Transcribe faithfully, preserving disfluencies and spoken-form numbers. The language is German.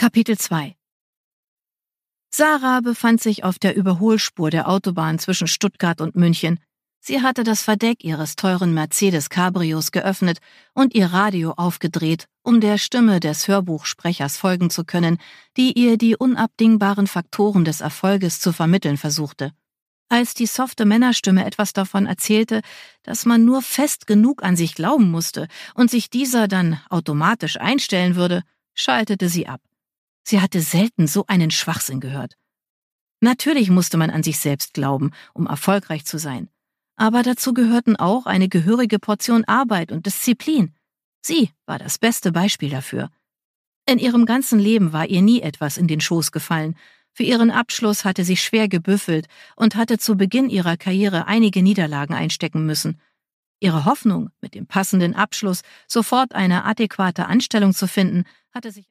Kapitel zwei. Sarah befand sich auf der Überholspur der Autobahn zwischen Stuttgart und München. Sie hatte das Verdeck ihres teuren Mercedes Cabrios geöffnet und ihr Radio aufgedreht, um der Stimme des Hörbuchsprechers folgen zu können, die ihr die unabdingbaren Faktoren des Erfolges zu vermitteln versuchte. Als die softe Männerstimme etwas davon erzählte, dass man nur fest genug an sich glauben musste und sich dieser dann automatisch einstellen würde, schaltete sie ab. Sie hatte selten so einen Schwachsinn gehört. Natürlich musste man an sich selbst glauben, um erfolgreich zu sein. Aber dazu gehörten auch eine gehörige Portion Arbeit und Disziplin. Sie war das beste Beispiel dafür. In ihrem ganzen Leben war ihr nie etwas in den Schoß gefallen. Für ihren Abschluss hatte sie schwer gebüffelt und hatte zu Beginn ihrer Karriere einige Niederlagen einstecken müssen. Ihre Hoffnung, mit dem passenden Abschluss sofort eine adäquate Anstellung zu finden, hatte sich